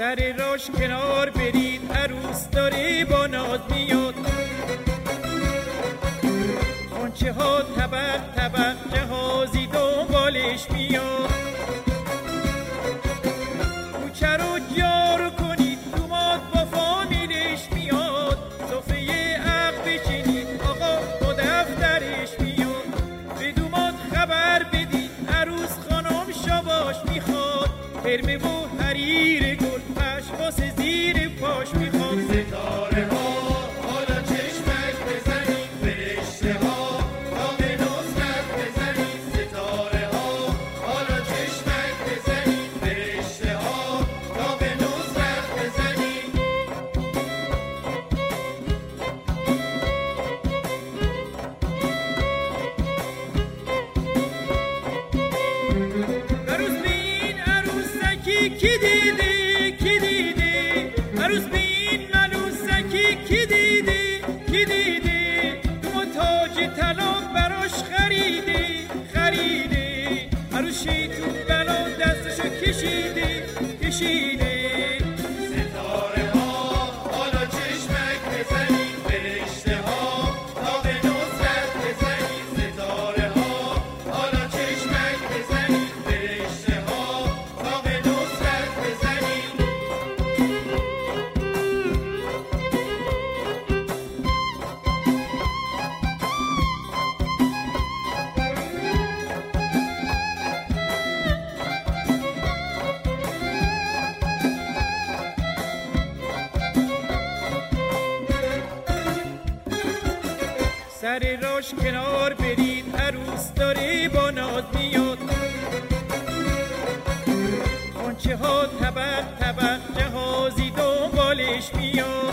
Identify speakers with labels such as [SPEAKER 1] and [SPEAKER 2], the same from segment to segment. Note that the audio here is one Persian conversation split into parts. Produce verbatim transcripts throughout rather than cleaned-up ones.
[SPEAKER 1] سر راش کنار برید، عروس داره با ناز میاد. خانچه ها طبق طبق جهازی دنبالش میاد. کوچه رو جارو کنید، دوماد با فامیلش میاد. صفحه عقد بچینید، آقا با دفترش میاد. به دوماد خبر بدید، عروس خانم شاباش میخواد. فرمه و حریر گل پشواس زیر پاش میخواد.
[SPEAKER 2] ستاره ها حالا چشمک بزنید، فرشته ها تا به نصرت بزنید. ستاره ها حالا چشمک بزنید، فرشته ها تا به نصرت بزنید.
[SPEAKER 1] عروس بین عروسکی کی دیدی کی دیدی، عروس بین عروسکی کی دیدی کی دیدی. دوم تاج طلا براش خریدی خریدی. عروس شیطون بلا دستشو کشیدی کشیدی.
[SPEAKER 2] ستاره ها حالا چشمک بزنید، فرشته ها تا به نصرت بزنید. ستاره ها حالا چشمک بزنید، فرشته ها تا به نصرت بزنید.
[SPEAKER 1] سر راش کنار برید، عروس داره با ناز میاد. خانچه ها طبق طبق جهازی دنبالش میاد.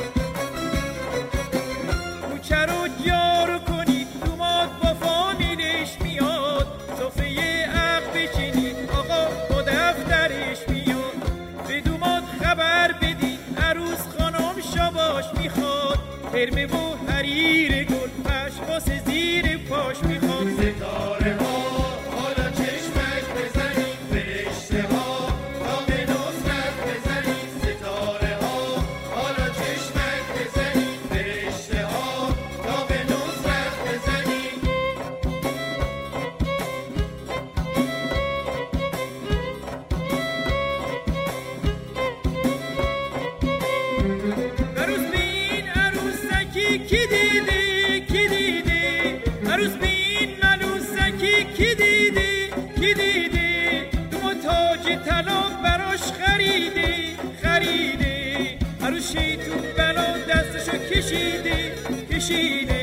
[SPEAKER 1] کوچه رو جارو کنید، دوماد با فامیلش میاد. صفحه عقد بچینید، آقا با دفترش میاد. به دوماد خبر بدید، عروس خانم شاباش میخواد. فرمه و حریر گل پشواس زیر پاش میخواد.
[SPEAKER 2] ستاره ها حالا چشمک بزنید، فرشته ها تا به نصرت بزنید. ستاره ها حالا چشمک بزنید، فرشته ها تا به نصرت بزنید.
[SPEAKER 1] عروس بین عروسکی کی دیدی کی دیدی، عروس بین عروسکی کی دیدی کی دیدی. دوم تاج طلا براش خریدی خریدی. عروس شیطون بلا دستشو کشیدی کشیدی.